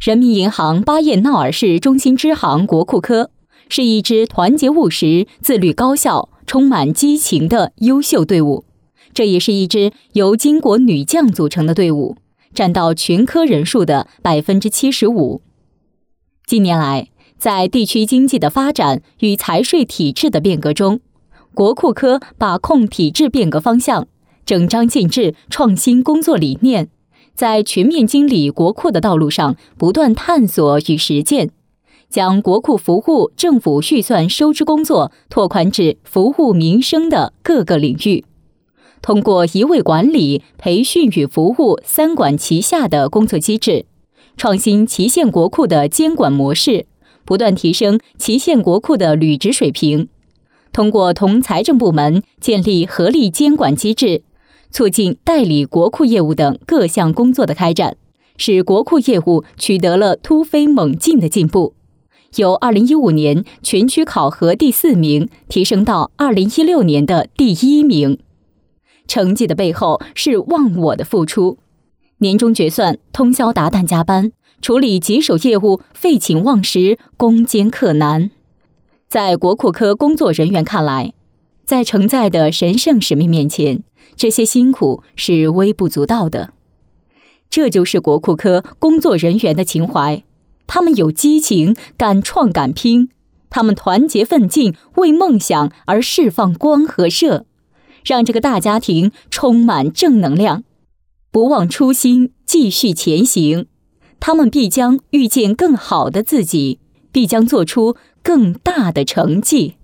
人民银行巴彦淖尔市中心支行国库科是一支团结务实、自律高效、充满激情的优秀队伍。这也是一支由巾帼女将组成的队伍，占到全科人数的75%。近年来，在地区经济的发展与财税体制的变革中，国库科把控体制变革方向，整章进制创新工作理念，在全面经理国库的道路上不断探索与实践，将国库服务政府预算收支工作拓宽至服务民生的各个领域。通过一位管理、培训与服务三管齐下的工作机制，创新旗县国库的监管模式，不断提升旗县国库的履职水平。通过同财政部门建立合力监管机制，促进代理国库业务等各项工作的开展，使国库业务取得了突飞猛进的进步，由2015年全区考核第4名提升到2016年的第1名。成绩的背后是忘我的付出，年终决算通宵达旦加班，处理棘手业务废寝忘食，攻坚克难。在国库科工作人员看来，在承载的神圣使命面前，这些辛苦是微不足道的。这就是国库科工作人员的情怀，他们有激情，敢创敢拼，他们团结奋进，为梦想而释放光和热，让这个大家庭充满正能量，不忘初心，继续前行。他们必将遇见更好的自己，必将做出更大的成绩。